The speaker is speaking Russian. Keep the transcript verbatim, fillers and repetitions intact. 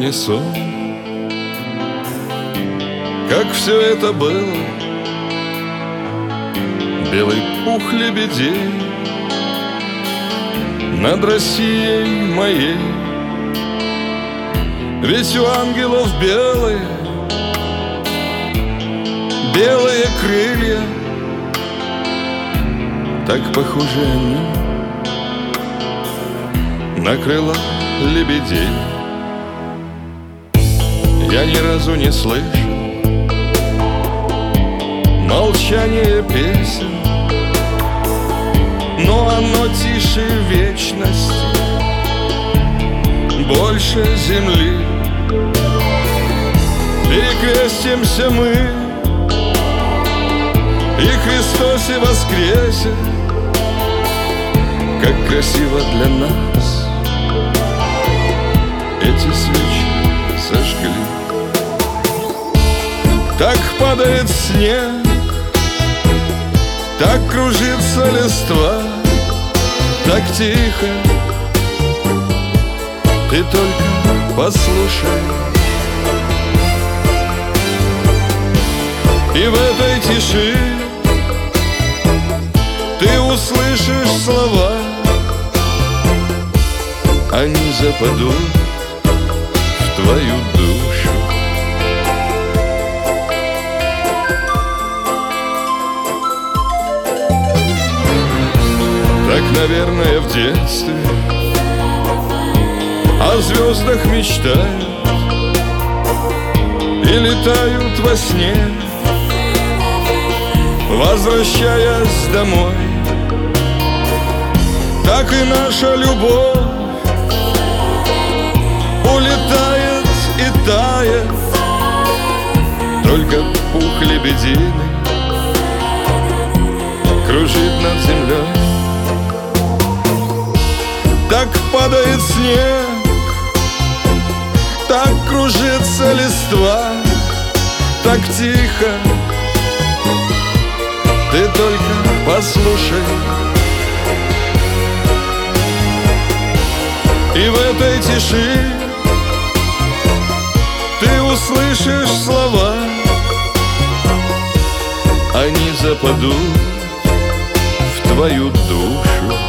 не сон, как все это было. Белый пух лебедей над Россией моей. Ведь у ангелов белые, белые крылья, так похожи они на крыла лебедей. Я ни разу не слышал молчание песен, но оно тише вечности, больше земли. Перекрестимся мы, и Христос и воскресе. Как красиво для нас эти свечи зажгли. Так падает снег, так кружится листва, так тихо. Ты только послушай. И в этой тиши ты услышишь слова, они западут в твою душу. Так, наверное, в детстве о звездах мечтают и летают во сне, возвращаясь домой. Так и наша любовь улетает и тает, только пух лебединый кружит над землей. Так падает снег, так кружится листва, так тихо. Ты только послушай. И в этой тиши ты услышишь слова, они западут в твою душу.